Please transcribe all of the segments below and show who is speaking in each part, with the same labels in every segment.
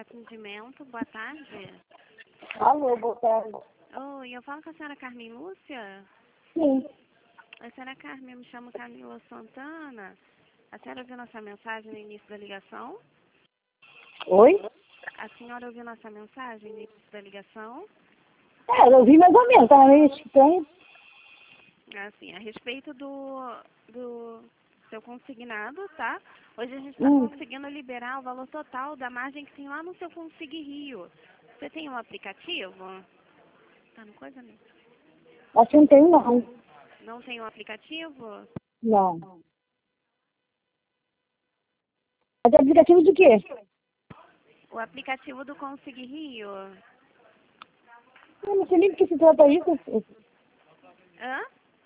Speaker 1: atendimento, boa tarde.
Speaker 2: Alô, boa tarde.
Speaker 1: Oi, eu falo com a senhora Carmen Lúcia?
Speaker 2: Sim.
Speaker 1: A senhora Carmen, eu me chamo Camila Santana. A senhora ouviu nossa mensagem no início da ligação?
Speaker 2: Oi?
Speaker 1: A senhora ouviu nossa mensagem no início da ligação?
Speaker 2: Eu ouvi mais ou menos, tá meio estranho.
Speaker 1: Assim, a respeito do seu consignado, tá? Hoje a gente está conseguindo liberar o valor total da margem que tem lá no seu Consigue Rio. Você tem um aplicativo? Tá no coisa, né?
Speaker 2: Acho que não tem, não.
Speaker 1: Não tem um aplicativo?
Speaker 2: Não. Mas é aplicativo de quê?
Speaker 1: O aplicativo do Consigue Rio.
Speaker 2: Eu não sei nem do que se trata isso.
Speaker 1: Hã?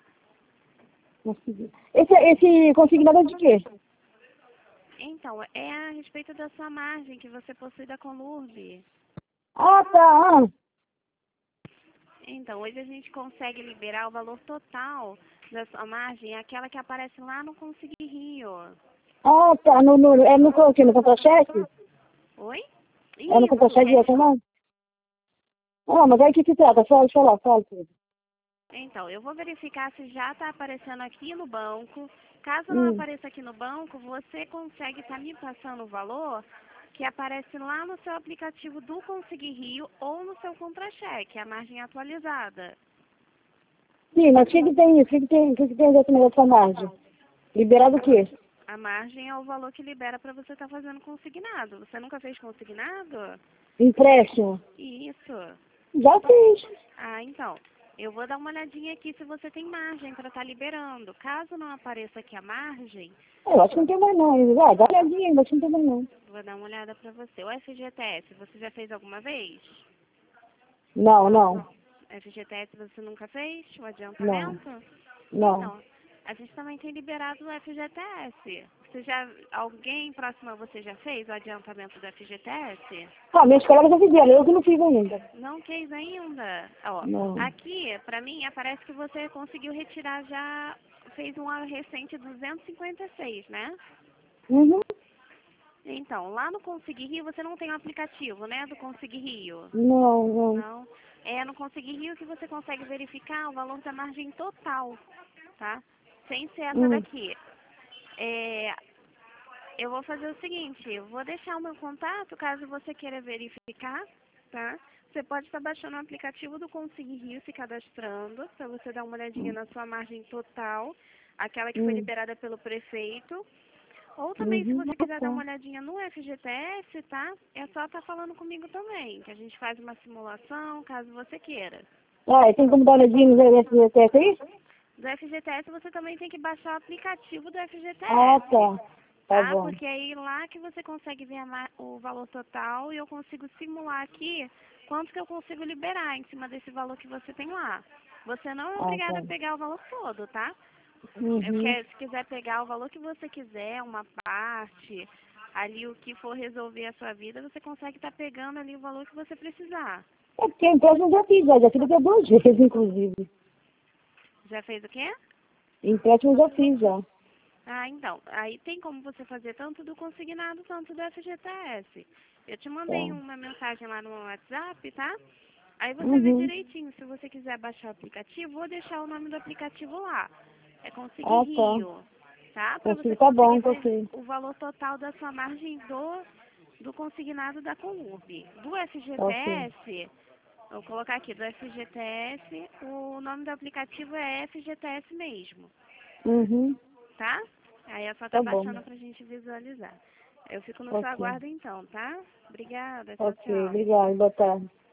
Speaker 2: Esse consignado é de quê?
Speaker 1: Então, é a respeito da sua margem que você possui da Conurb.
Speaker 2: Ah, tá.
Speaker 1: Então, hoje a gente consegue liberar o valor total da sua margem, aquela que aparece lá no Consigue Rio.
Speaker 2: Ah, tá. É no quê? No contra-cheque?
Speaker 1: Oi?
Speaker 2: É no
Speaker 1: Isso,
Speaker 2: contra-cheque essa, não? Ah, mas aí o que se trata? Fala. Tudo.
Speaker 1: Então, eu vou verificar se já está aparecendo aqui no banco. Caso não apareça aqui no banco, você consegue estar me passando o valor que aparece lá no seu aplicativo do Consigue Rio ou no seu contra-cheque, a margem atualizada.
Speaker 2: Sim, mas o que tem isso? O que tem desse negócio da margem? Liberado o quê?
Speaker 1: A margem é o valor que libera para você estar fazendo consignado. Você nunca fez consignado?
Speaker 2: Empréstimo?
Speaker 1: Isso.
Speaker 2: Já fiz.
Speaker 1: Ah, então. Eu vou dar uma olhadinha aqui se você tem margem para estar liberando. Caso não apareça aqui a margem,
Speaker 2: Eu acho que não tem mais não. Dá uma olhadinha aí, acho que não tem mais não.
Speaker 1: vou dar uma olhada para você. O FGTS, você já fez alguma vez?
Speaker 2: Não.
Speaker 1: FGTS você nunca fez? O
Speaker 2: Não.
Speaker 1: adiantamento?
Speaker 2: Não.
Speaker 1: Então, a gente também tem liberado o FGTS. Alguém próximo a você já fez o adiantamento do FGTS?
Speaker 2: Ah, minhas colegas já fizeram, eu que não fiz ainda.
Speaker 1: Não fez ainda? Ó,
Speaker 2: Não.
Speaker 1: aqui, para mim, aparece que você conseguiu retirar já, fez uma recente 256, né?
Speaker 2: Uhum.
Speaker 1: Então, lá no Consigue Rio, você não tem um aplicativo, né, do Consigue Rio?
Speaker 2: Não.
Speaker 1: Não. É no Consigue Rio que você consegue verificar o valor da margem total, tá? Sem ser essa daqui. Eu vou fazer o seguinte, eu vou deixar o meu contato, caso você queira verificar, tá? Você pode estar baixando o aplicativo do Consigue Rio, se cadastrando, para você dar uma olhadinha na sua margem total, aquela que foi liberada pelo prefeito. Ou também, se você quiser dar uma olhadinha no FGTS, tá? É só estar falando comigo também, que a gente faz uma simulação, caso você queira.
Speaker 2: Ah, e tem como dar uma olhadinha no FGTS aí?
Speaker 1: Do FGTS, você também tem que baixar o aplicativo do
Speaker 2: Ah,
Speaker 1: FGTS.
Speaker 2: tá. Tá
Speaker 1: Tá?
Speaker 2: bom.
Speaker 1: Porque aí lá que você consegue ver o valor total e eu consigo simular aqui quanto que eu consigo liberar em cima desse valor que você tem lá. Você não é
Speaker 2: Ah,
Speaker 1: obrigado
Speaker 2: tá.
Speaker 1: a pegar o valor todo, tá?
Speaker 2: Uhum.
Speaker 1: Se quiser pegar o valor que você quiser, uma parte, ali o que for resolver a sua vida, você consegue estar pegando ali o valor que você precisar.
Speaker 2: É porque empréstimo eu já fiz, já fiz até 2 vezes, inclusive.
Speaker 1: Já fez o quê?
Speaker 2: Empréstimo eu já fiz, já.
Speaker 1: Ah, então, aí tem como você fazer tanto do consignado, tanto do FGTS. Eu te mandei
Speaker 2: Tá.
Speaker 1: uma mensagem lá no WhatsApp, tá? Aí você vê
Speaker 2: Uhum.
Speaker 1: direitinho, se você quiser baixar o aplicativo, vou deixar o nome do aplicativo lá. É Consigue
Speaker 2: Ah, tá.
Speaker 1: Rio, tá? Para você
Speaker 2: Consigo, tá
Speaker 1: conseguir
Speaker 2: bom,
Speaker 1: ver
Speaker 2: ok.
Speaker 1: o valor total da sua margem do consignado da Conurb. Do
Speaker 2: Ok.
Speaker 1: FGTS, vou colocar aqui, do FGTS, o nome do aplicativo é FGTS mesmo,
Speaker 2: Uhum.
Speaker 1: tá? Aí é só tá
Speaker 2: Tá bom.
Speaker 1: baixando pra gente visualizar. Eu fico no seu
Speaker 2: Ok.
Speaker 1: aguardo então, tá? Obrigada, tchau,
Speaker 2: Ok,
Speaker 1: tchau.
Speaker 2: obrigada, boa tarde.